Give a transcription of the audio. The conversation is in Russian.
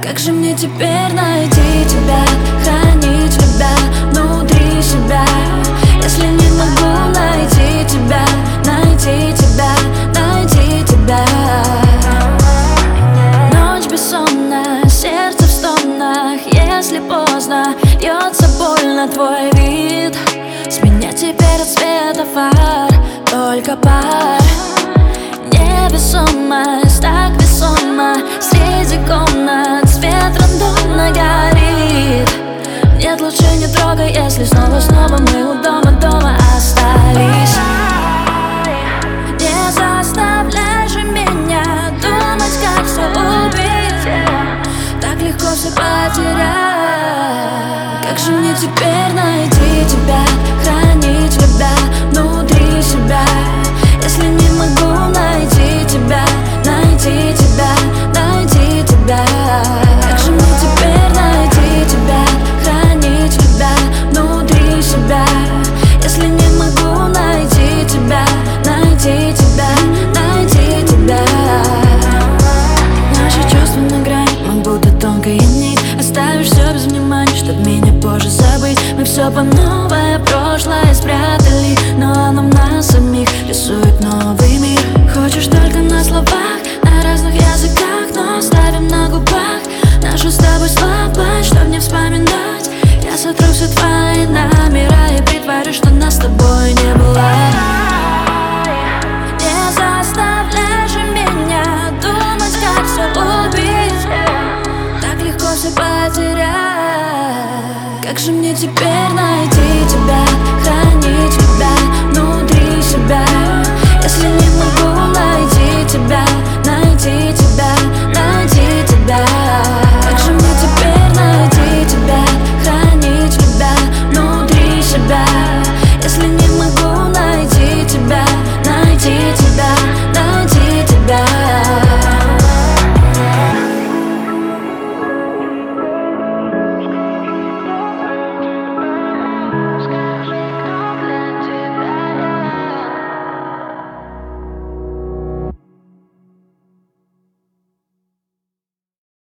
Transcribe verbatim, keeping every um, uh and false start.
Как же мне теперь найти тебя, хранить тебя внутри себя, если не могу найти тебя, найти тебя, найти тебя? Ночь бессонная, сердце в стонах, если поздно, льется больно твой вид. С меня теперь от света фар только пар. Невесомость так весома, среди комнат свет рандомно горит. Нет, лучше не трогай, если снова-снова мы у дома.